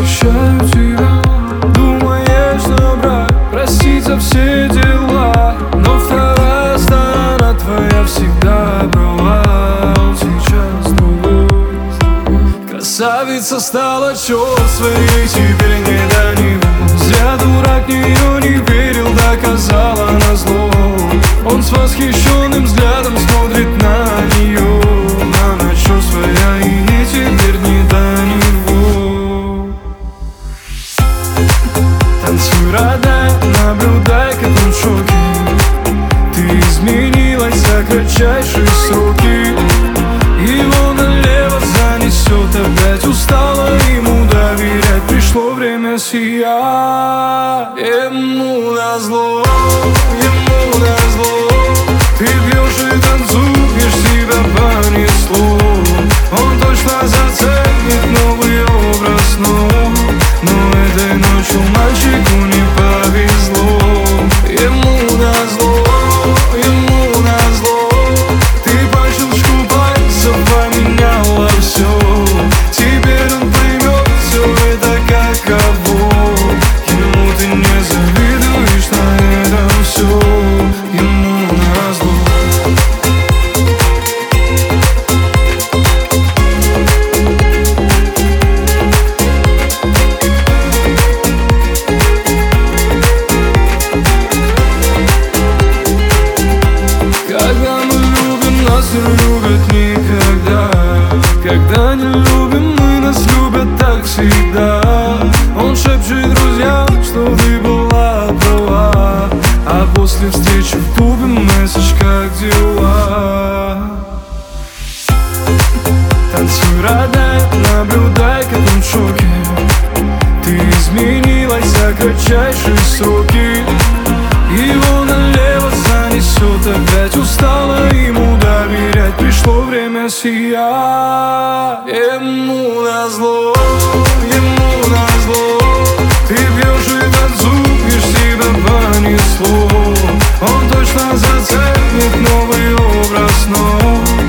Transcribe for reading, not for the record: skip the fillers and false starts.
посещаю тебя. Думаешь набрать, простить за все дела, но вторая сторона твоя всегда права. Он сейчас другой. Красавица стала черствой, теперь не до него. Зря дурак в нее не верил, доказала назло. Он с восхищенным взглядом смотрит на нее. Она черствая, и ей теперь не до него. Танцуй, родная, наблюдай, как он в шоке. Ты изменилась за кратчайшие сроки. Его налево занесет, опять устала ему доверять. Пришло время сиять. Ему назло, ему назло. Ты пьешь и танцуешь, тебя понесло. Он точно заценит новый образ, но этой ночью мальчику не повезло. Ему назло, ему назло. Ты по щелчку пальцев поменяла все. Теперь он поймет все это каково. Ему ты не завидуешь, на этом все. Ему назло. Когда мы любим, нас не любят никогда. Когда не любим мы, нас любят так всегда. Он шепчет друзьям, что ты была права, а после встречи в клубе месседж: как дела? Танцуй, родная, наблюдай, как он в шоке. Ты изменилась за кратчайшие сроки. Его налево занесет, опять устала ему доверять. Пришло время сиять. Ему назло, ему назло. Ты пьешь и танцуешь, тебя понесло. Он точно заценит новый образ, но